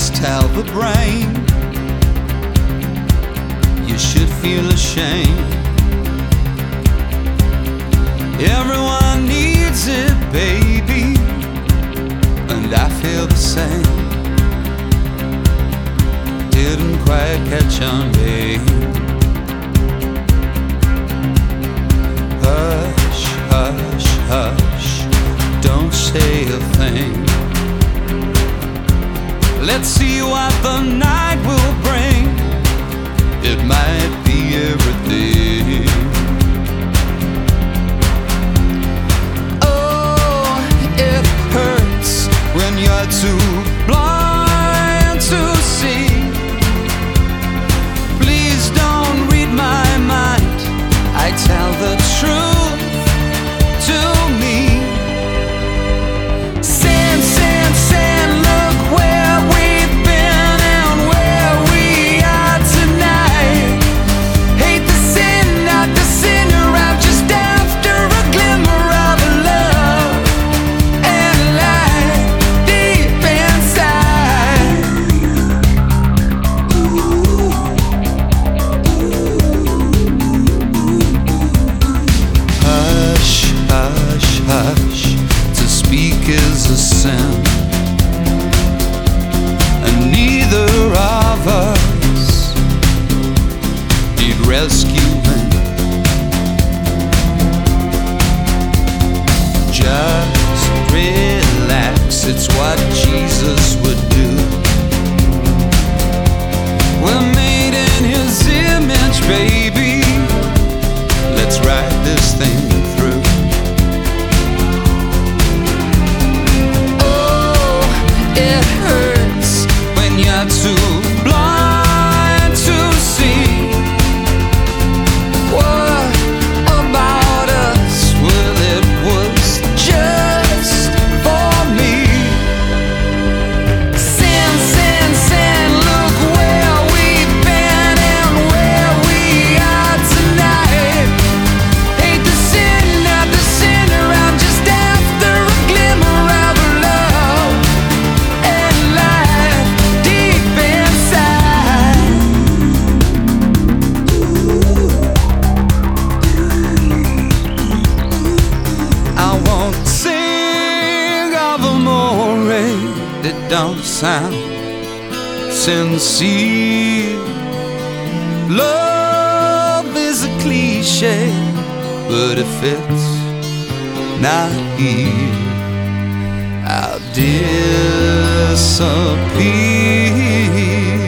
just tell the brain you should feel ashamed. Everyone needs it, baby, and I feel the same. Didn't quite catch on, babe. Hush, hush, hush, don't say a thing. Let's see what the night will bring. It might be everything. Oh, it hurts when you're too blind to see. Please don't read my mind, I tell the truth to me. Sand, sand, sand, look where we've been and where we are tonight. Hate the sin, not the sinner, I'm just after a glimmer of love and light deep inside. Hush, hush, hush, to speak is a sin, and neither of us need rescuing. Just relax, it's what Jesus would do. We're made in His image, baby. Let's ride this thing through. Oh, it hurts when you're too blind to see. What about us? Well, it was just for me. Sin, sin, sin, look where we've been and where we are tonight. Hate the sin, not the sinner, I'm just after a glimmer of love and light deep inside. I won't sing of amore that don't sound sincere. Love is a cliche, but if it's not here, I'll disappear.